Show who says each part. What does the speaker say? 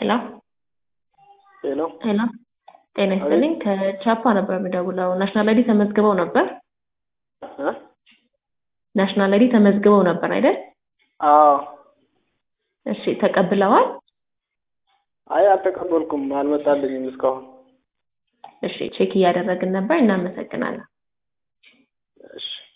Speaker 1: ሄሎ
Speaker 2: ሄሎ
Speaker 1: ሄሎ ጤና
Speaker 2: አቤት
Speaker 1: ይስጥልኝ። ከቻፓ ነበር የምደውለው። ናሽናል አይዲ ተመዝግበው ነበር።
Speaker 2: እ
Speaker 1: ናሽናል አይዲ ተመዝግበው ነበር አይደል?
Speaker 2: አዎ
Speaker 1: እሺ ተቀብለዋል?
Speaker 2: አይ አልተቀበልኩም አልመጣልኝም እስካሁን
Speaker 1: እሺ ቼክ እያደረግን ነበር። እናመሰግናለን።
Speaker 2: እሺ